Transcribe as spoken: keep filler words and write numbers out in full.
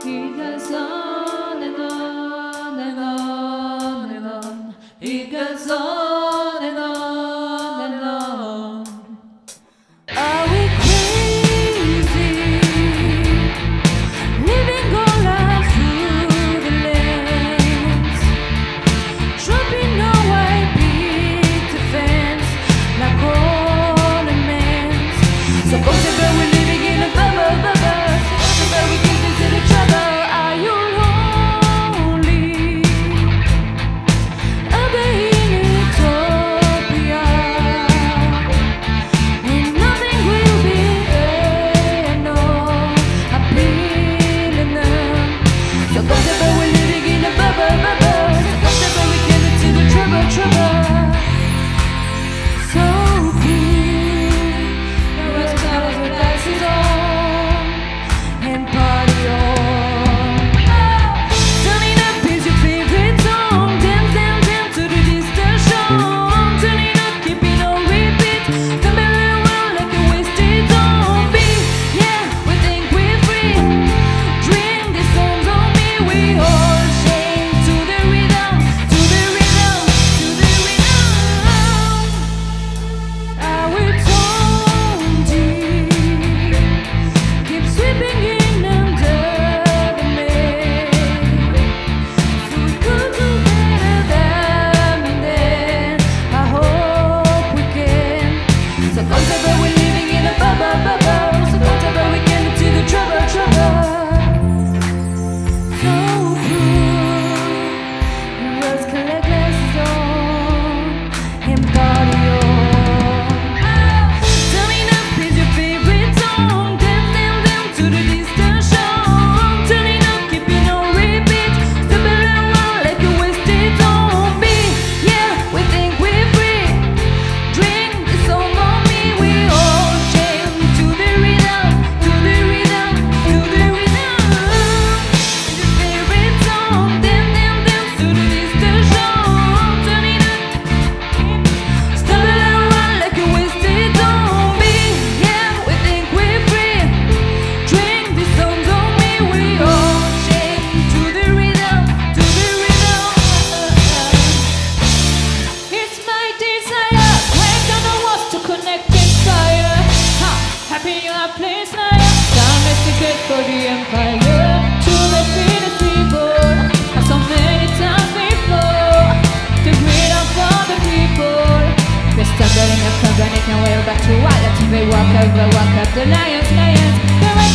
It goes on and on and on and on. It goes on and on and on. Are we crazy? Living our life through the lens, dropping our white picket defense like ornaments. So comfortable we're living in a bubble, bubble. So comfortable we get into the trouble. Are you lonely? Are they in utopia? When nothing will be there, no appealing them. So comfortable we're living in a bubble, bubble. So comfortable we get into the trouble, trouble. So cool, the rest of us with glasses on and party on. Turning up is your favorite song. Dance, dance, dance to the distortion. Turning up, keeping on repeat. Stumbling around like a wasted zombie. Yeah, we think we're free. Dream these songs on me. We all shake to the rhythm, to the rhythm, to the rhythm. Are we taunting? Keep sweeping in under the maze. So we could do better than then. I hope we can. So comfortable we're living in a bubble, bubble. So comfortable we get into the trouble, trouble. So cool, rose colored glasses on and party on. Turning up is your favorite song. Dance, dance, dance to the distortion. Turning up, keeping on repeat. Stumbling around like a wasted zombie. Yeah, we think we're free. Drink the song on me. We all shake to the rhythm, to the rhythm, to the rhythm. It's your favorite song. Dance, dance, dance to the distortion. Turning up, stumbling around like a wasted zombie. Yeah, we think we're free. Drink the songs on me. We all shake to the rhythm, to the rhythm. It's my desire. Break down the walls to connect in fire. Ha, happy you are place now. Domesticate for the empire. To the fearless people. As so many times before. To greet up for the people. We're standing up, running away back to reality. They walk over, walk up the lions, lions. They're